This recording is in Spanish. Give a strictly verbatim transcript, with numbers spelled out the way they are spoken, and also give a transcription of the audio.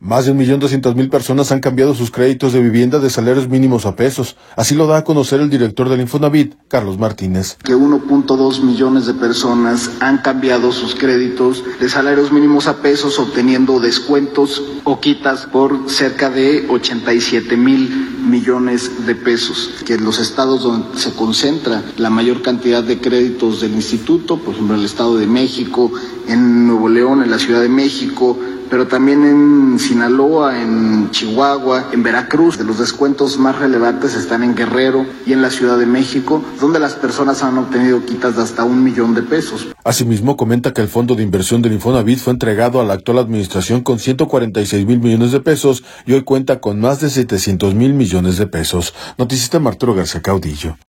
Más de un millón doscientas mil personas han cambiado sus créditos de vivienda de salarios mínimos a pesos. Así lo da a conocer el director del Infonavit, Carlos Martínez. Que uno punto dos millones de personas han cambiado sus créditos de salarios mínimos a pesos, obteniendo descuentos o quitas por cerca de ochenta y siete mil millones de pesos. Que en los estados donde se concentra la mayor cantidad de créditos del instituto, por ejemplo, el Estado de México, en Nuevo León, en la Ciudad de México, pero también en Sinaloa, en Chihuahua, en Veracruz. Los descuentos más relevantes están en Guerrero y en la Ciudad de México, donde las personas han obtenido quitas de hasta un millón de pesos. Asimismo, comenta que el fondo de inversión del Infonavit fue entregado a la actual administración con ciento cuarenta y seis mil millones de pesos y hoy cuenta con más de setecientos mil millones de pesos. Noticista Arturo García Caudillo.